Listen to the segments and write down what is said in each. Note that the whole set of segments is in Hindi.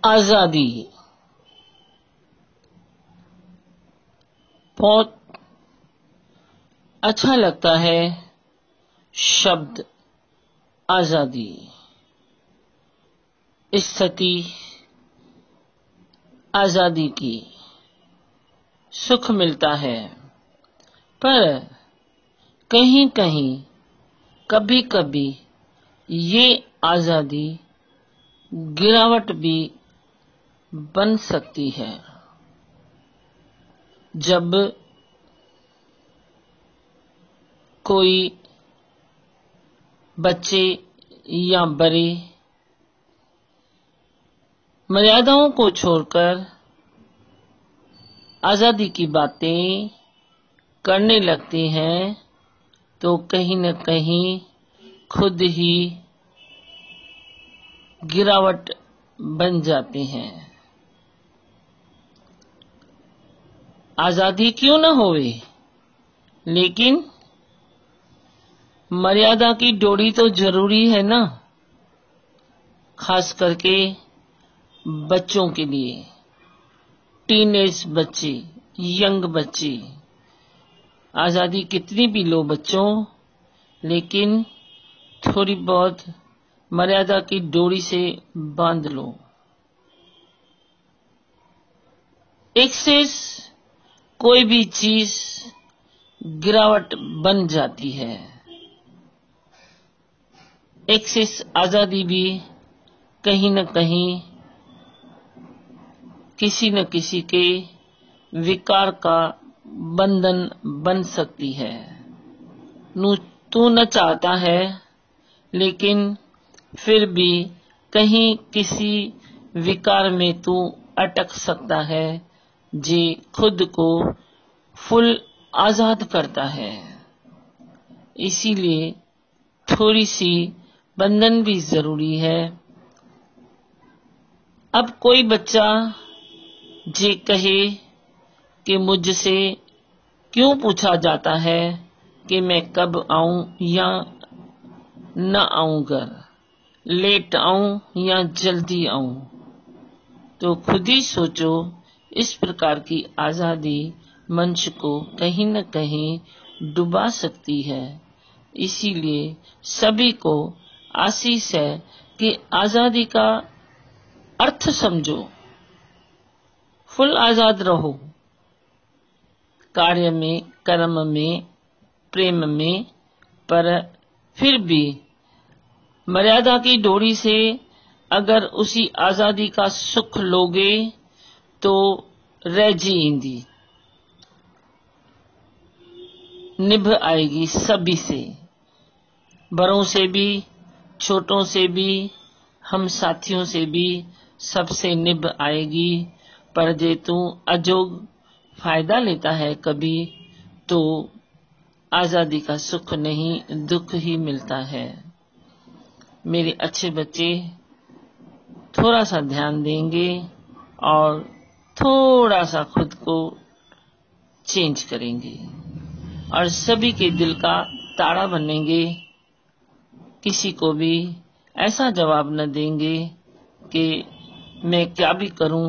आजादी बहुत अच्छा लगता है शब्द आजादी। स्थिति आजादी की सुख मिलता है, पर कहीं कहीं कभी कभी ये आजादी गिरावट भी बन सकती है। जब कोई बच्चे या बड़े मर्यादाओं को छोड़कर आजादी की बातें करने लगते हैं, तो कहीं न कहीं खुद ही गिरावट बन जाते हैं। आजादी क्यों न होवे, लेकिन मर्यादा की डोरी तो जरूरी है ना, खास करके बच्चों के लिए। टीनेज बच्चे, यंग बच्चे, आजादी कितनी भी लो बच्चों, लेकिन थोड़ी बहुत मर्यादा की डोरी से बांध लो। एक्सेस कोई भी चीज गिरावट बन जाती है। एक्सेस आजादी भी कहीं न कहीं किसी न किसी के विकार का बंधन बन सकती है। तू न चाहता है, लेकिन फिर भी कहीं किसी विकार में तू अटक सकता है, जे खुद को फुल आजाद करता है। इसीलिए थोड़ी सी बंधन भी जरूरी है। अब कोई बच्चा जे कहे कि मुझसे क्यों पूछा जाता है कि मैं कब आऊं या न आऊं घर, लेट आऊं या जल्दी आऊं, तो खुद ही सोचो, इस प्रकार की आजादी मनुष्य को कहीं न कहीं डुबा सकती है। इसीलिए सभी को आशीष है कि आजादी का अर्थ समझो, फुल आजाद रहो, कार्य में, कर्म में, प्रेम में, पर फिर भी मर्यादा की डोरी से अगर उसी आजादी का सुख लोगे तो रह जींदी निभ आएगी सभी से, बड़ों से भी, छोटों से भी, हम साथियों से भी, सबसे निभ आएगी। पर जे तू अजोग फायदा लेता है कभी, तो आजादी का सुख नहीं, दुख ही मिलता है। मेरे अच्छे बच्चे थोड़ा सा ध्यान देंगे और थोड़ा सा खुद को चेंज करेंगे और सभी के दिल का तारा बनेंगे। किसी को भी ऐसा जवाब न देंगे कि मैं क्या भी करूं,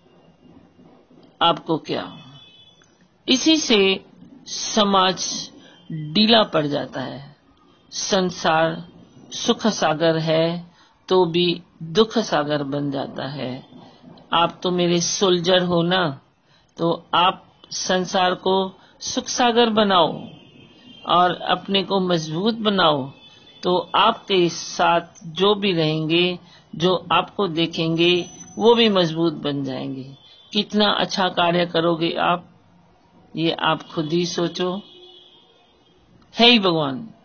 आपको क्या। इसी से समाज ढीला पड़ जाता है। संसार सुख सागर है तो भी दुख सागर बन जाता है। आप तो मेरे सोल्जर हो ना, तो आप संसार को सुख सागर बनाओ और अपने को मजबूत बनाओ, तो आपके साथ जो भी रहेंगे, जो आपको देखेंगे, वो भी मजबूत बन जाएंगे। कितना अच्छा कार्य करोगे आप, ये आप खुद ही सोचो। हे भगवान।